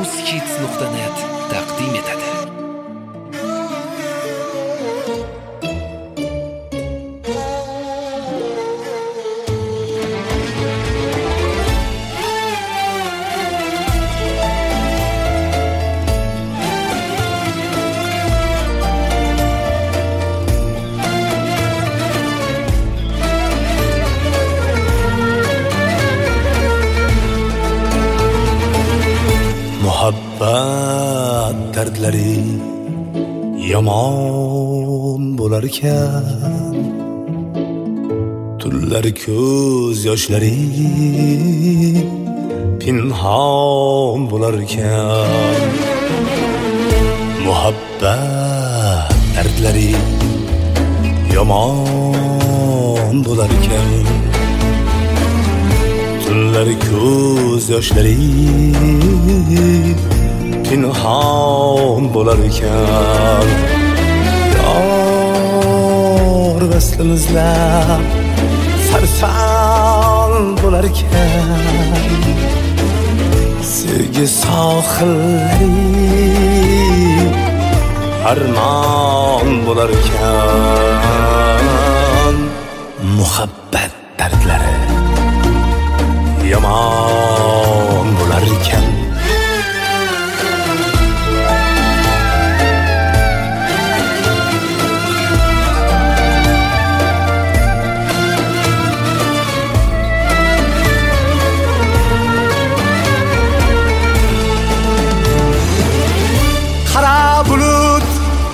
uzhits.net taqdim etadi. Muhabbat dardlari yomon bo'lar ekan, tunlari ko'z yoshlari pinhon bo'lar ekan. Muhabbat dardlari yomon bo'lar ekan, tunlari ko'z yoshlari pinhon bo'lar ekan. Yor vaslini izlab sarson bo'lar ekan, sevgi sohillari armon bo'lar ekan. Muhabbat dardlari yomon bo'lar ekan. Qara bulut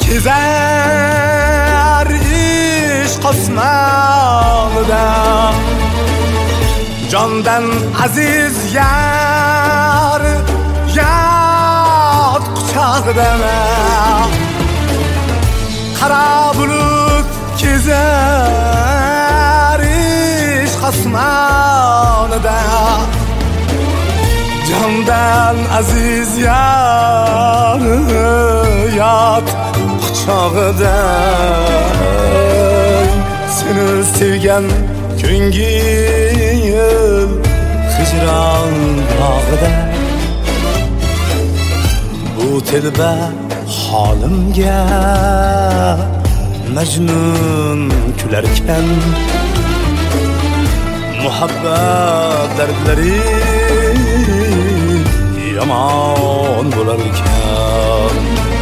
kezar ishq osmonida, jondan aziz yar yot quchog'ida. Qara bulut kezar ishq osmonida, jondan aziz yar yot quchog'ida. Seni sevgan ko'ngil hijron bog'ida, bu telba holimga Majnun kularkan. Muhabbat dardlari yomon bo'lar ekan.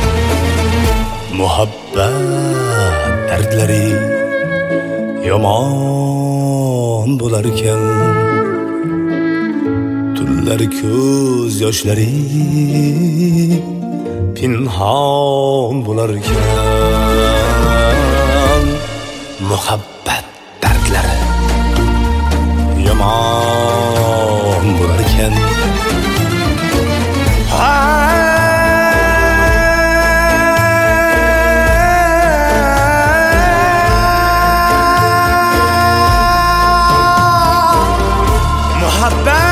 Muhabbat dardlari yomon bo'lar ekan, tunlari ko'z yoshlari pinhon bo'lar ekan. Muhabbat dardlari yomon bo'lar ekan.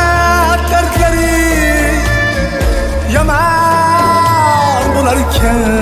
Muhabbat dardlari yomon bo'lar ekan.